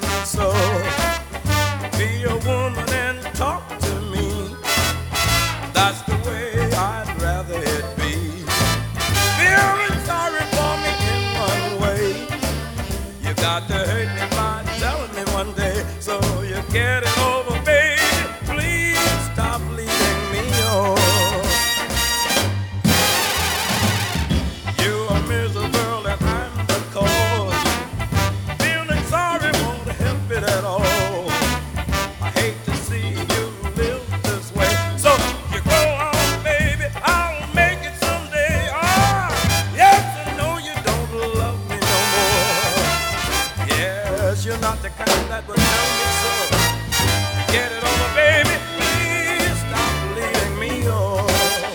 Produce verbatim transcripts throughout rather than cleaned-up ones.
me so. Be a woman and talk to me. That's the way I'd rather it be. Feeling sorry for me in one way. You got to hurt me by telling me one day. So you get it over, baby. Please stop leading me on. You're a miserable and I'm the cause. Feeling sorry won't help it at all. I hate to see you live this way. So you go on, baby, I'll make it someday. Ah, yes, I know you don't love me no more. Yes, you're not the kind that would tell me so. Get it over, baby, please stop leading me on.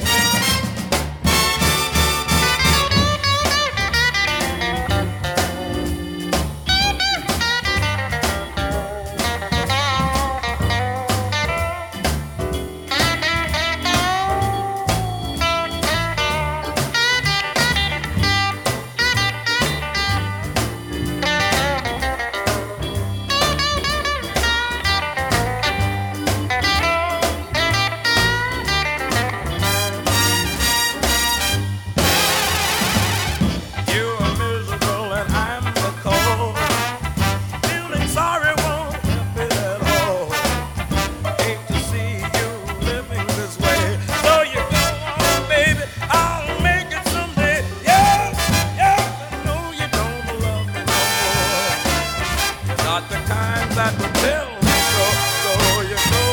You're miserable and I'm the cause. Feeling sorry won't help it at all. Hate to see you living this way. So you go on, baby, I'll make it someday. Yes, yes, I know you don't love me no more. You're not the kind that would tell me so. So you go